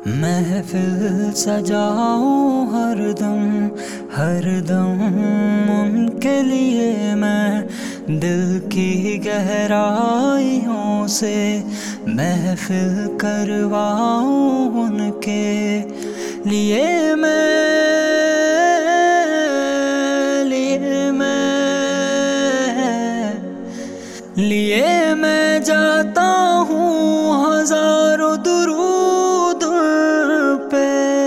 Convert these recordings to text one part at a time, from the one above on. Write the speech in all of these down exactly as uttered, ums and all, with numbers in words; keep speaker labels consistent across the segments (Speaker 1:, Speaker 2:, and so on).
Speaker 1: महफिल सजाऊं हरदम हरदम उनके लिए मैं दिल की गहराइयों से महफिल करवाऊं उनके लिए मैं लिए मैं लिए मैं जाता हूँ हजारों दुरूद पे।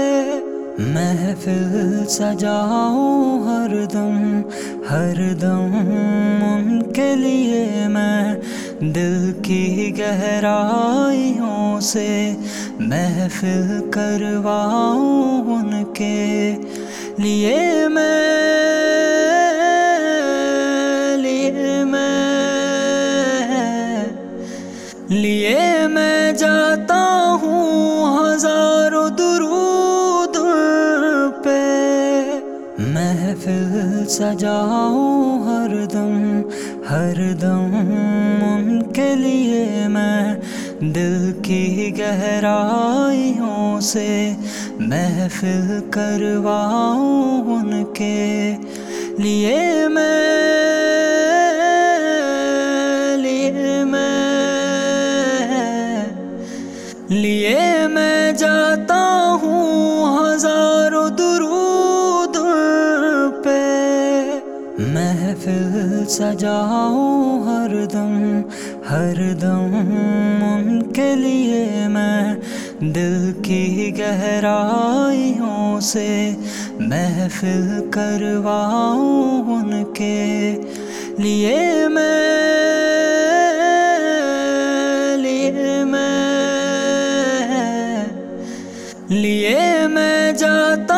Speaker 1: महफिल सजाऊं हरदम हरदम उनके लिए मैं दिल की गहराइयों से महफिल करवाऊं उनके लिए मैं लिए मैं लिए मैं जाता हूँ हजारों दुरूद पे। महफिल सजाऊं हरदम हरदम उनके लिए मैं दिल की गहराइयों से महफिल करवाऊं उनके लिए मैं लिए मैं लिए मैं जाता हूँ हजारों दुरूद पे। महफिल सजाऊं हरदम हरदम उनके लिए मैं दिल की गहराइयों से महफिल करवाऊं उनके लिए मैं लिए मैं लिए मैं जाता